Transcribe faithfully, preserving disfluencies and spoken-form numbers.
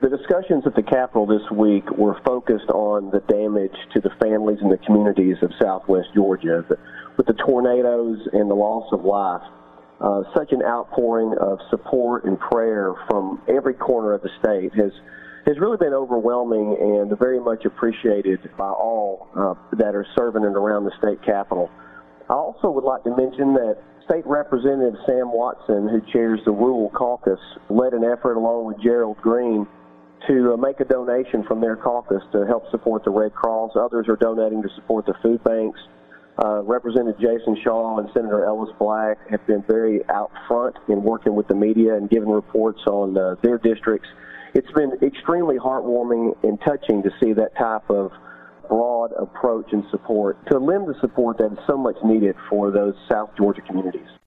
The discussions at the Capitol this week were focused on the damage to the families and the communities of Southwest Georgia. With the tornadoes and the loss of life, uh, such an outpouring of support and prayer from every corner of the state has has really been overwhelming and very much appreciated by all uh, that are serving and around the state capitol. I also would like to mention that State Representative Sam Watson, who chairs the Rural Caucus, led an effort along with Gerald Green to uh, make a donation from their caucus to help support the Red Cross. Others are donating to support the food banks. Uh, Representative Jason Shaw and Senator Ellis Black have been very out front in working with the media and giving reports on uh, their districts. It's been extremely heartwarming and touching to see that type of broad approach and support, to lend the support that is so much needed for those South Georgia communities.